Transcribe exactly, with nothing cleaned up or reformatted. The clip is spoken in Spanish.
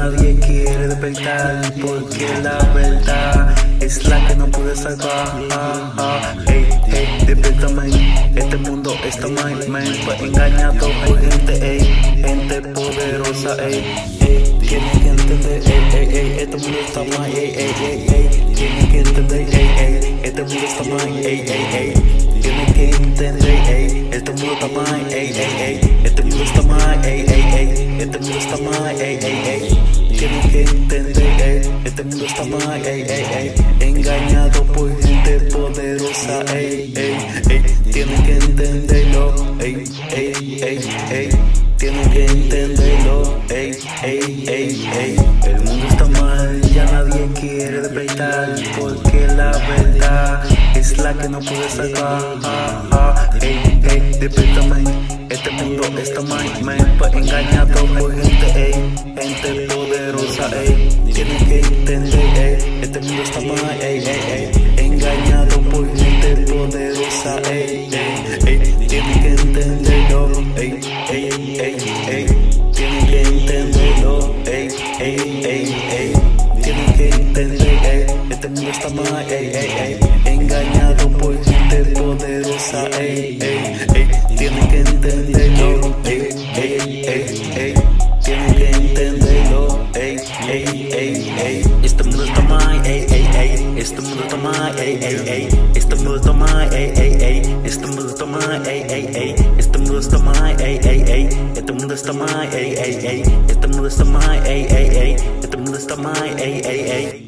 nadie quiere despertar, porque la verdad es la que no puede salvar. Ah, ah, ey, ey, despiértame, este mundo está mal, man, fue engañado por gente, ey, gente poderosa, ey, ey, tiene que entender, ey, ey, ey, este mundo está mal, ey, ey, ey, ey, tiene que entender, ey, ey, este mundo está mal, ey, ey, ey, tiene que entender, ey, este mundo está mal, ey, ey, ey, este mundo está mal, ey, ey, ey, este mundo está mal, ey, ey, ey, tiene que entender, ey, este mundo está mal, ey, ey, ey, engañado por gente poderosa, ey, ey, ey, tiene que entenderlo, ey, ey, ey, ey, tiene que entenderlo, ey, ey, ey, ey, el mundo está mal, ya nadie quiere despertar, porque la verdad es la que no puede salvar. Ah, ah, ey, ey, despiértame, este mundo está mal, man, fue engañado por gente, ey, gente poderosa, ey, tiene que entender, ey, este mundo está mal, ey, ey, ey, engañado por gente poderosa, ey, ey, ey, tiene que entenderlo, ey, ey, ey, ey, tiene que entenderlo, ey, ey, ey, ey, tiene que entender, ey, este mundo está mal, ey, ey, ey, engañado por gente poderosa, ey, ey, ey, tiene que entenderlo, ey, ey, ey, ey, tiene que entenderlo, ey, ey, ey, ey, este mundo está mal, ey, ey, ey, este mundo está mal, ey, ey, ey, este mundo está mal, ey, ey, ey, este mundo está mal, ey, ey, ey, este mundo está mal, ey, ey, ey, este mundo está mal, ey, ey, ey, este mundo está mal, ey, ey, ey, este mundo está mal, ey, ey, ey.